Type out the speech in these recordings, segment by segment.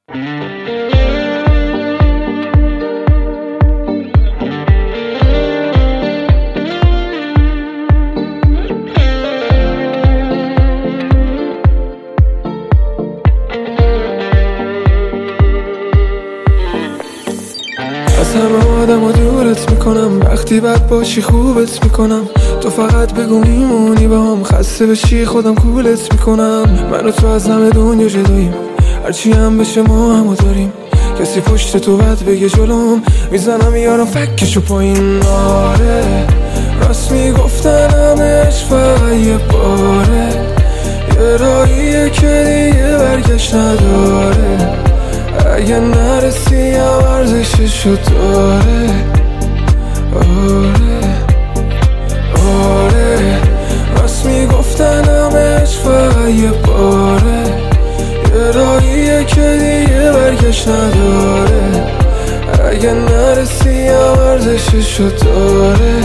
از همه آدم ها دورت میکنم، وقتی بد باشی خوبت میکنم. تو فقط بگو میمونی با هم، خسته بشی خودم کولت میکنم. من و تو از همه دنیا جداییم، هرچی هم بشه ما همو داریم. کسی پشت تو بد بگه جلوم، میزنم یارم فکشو پایین. آره راست میگفتن همش فقط یه باره، یه راهیه که دیگه برگشت نداره. اگه نرسی هم ارزششو داره. آره آره راست میگفتن همش فقط یه باره، یه راهیه که دیگه برگشت نداره. اگه نرسی هم ارزششو داره.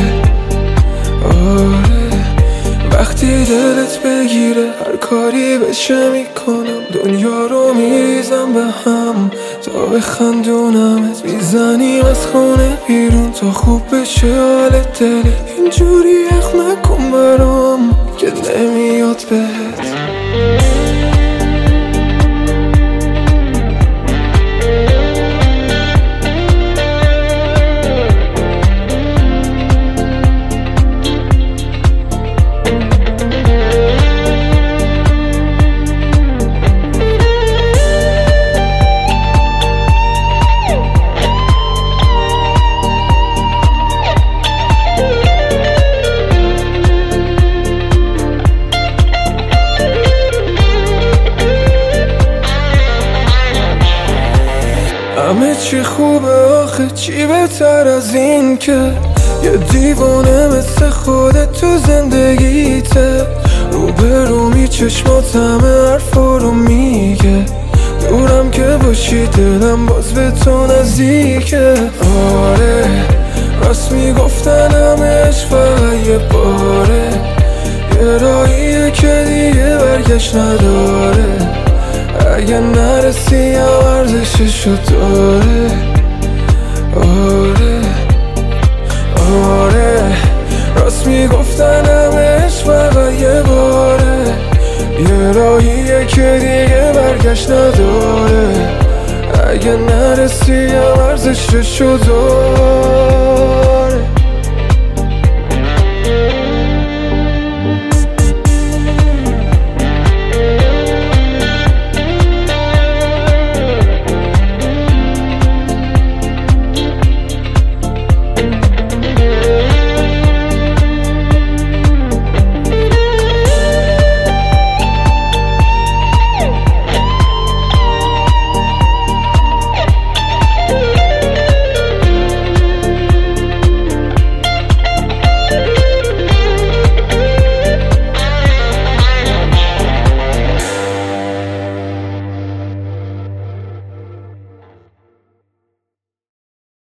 آره وقتی دلت بگیره هر کاری بشه میکنم، دنیا رو میریزم به هم تا بخندونمت. میزنیم از خونه بیرون تا خوب بشه حالت دلت. اینجوری اخ نکن برام که نمیاد بهت. همه چی خوبه آخه، چی بهتر از این که یه دیوانه مثل خودت تو زندگیته. روبرومی چشمات همه حرفا رو میگه، دورم که باشی دلم باز به تو نزدیکه. آره راست میگفتن همش فقط یه باره، یه راهیه که دیگه برگشت نداره. اگه نرسی هم ارزششو داره. آره آره راست میگفتن همش فقط یه باره، یه راهیه که دیگه برگشت نداره. اگه نرسی هم ارزششو داره.